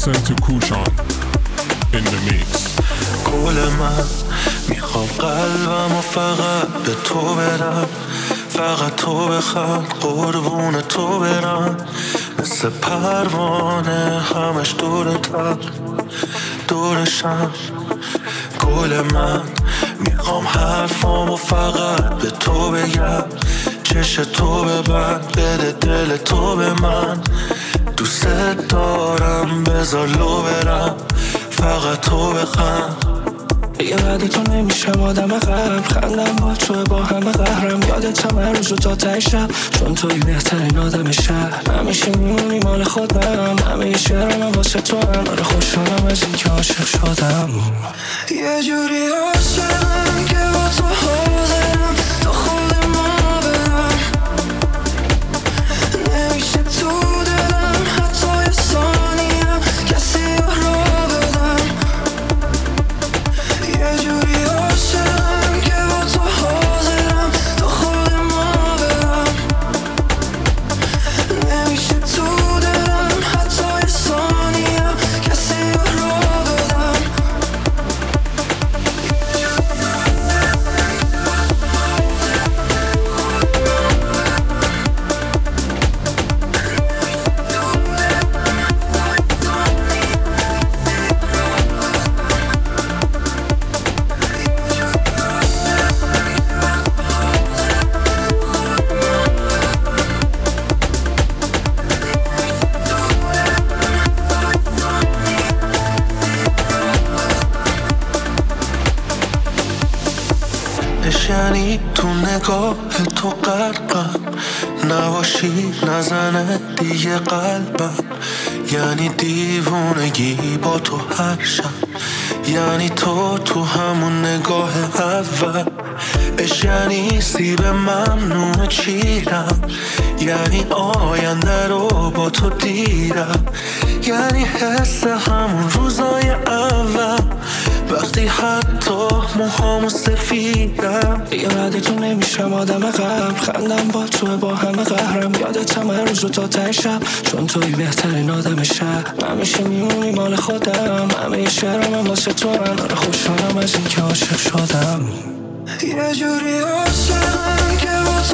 listen to Kushan in the mix. گل من میخوام قلبم و فقط به تو بدم، فقط تو بخوام قربون تو برم، مثل پروانه همش دورتم دورشم. گل من میخوام حرفامو فقط به تو بگم، چش تو ببند بده دل تو به من، دوست دارم بذار لو برم، فقط تو بخند. یه بعد تو نمیشم آدم قبل، خندم با تو با همه قهرم، یادتم هر روز و تا ته شب، چون توی بهترین آدم شهر، همیشه میمونی مال خودم، همه شعرم واسه تو هم، آره خوشحالم از این که عاشق شدم. یه جوری عاشقم که با تو حاضرم تا خود ما برم، نمیشه تو دلم حتی یه ثانیم کسی را بدم. یه جوری عاشقم که با تو حاضرم تا خود ما برم، نمیشه تو دلم حتی یه ثانیم کسی را بدم. یعنی تو نگاه تو غرقم، نباشی نزنه دیگه قلبم، یعنی دیوونگی با تو هر شب، یعنی تو همون نگاه اول، یعنی سیب ممنوع چیرم، یعنی آینده رو با تو دیدم، یعنی حس همون روزای اول، وقتی حتی موهامو سفیدم. دیگه بعد تو نمیشم آدم قبل، خندم با تو با همه قهرم، یادتم هر روز و تا ته شب، چون توی بهترین آدم شهر، همیشه میمونی مال خودم، همه شعرم واسه تو هم، آره خوشحالم از این که عاشق شدم. یه جوری عاشقم که با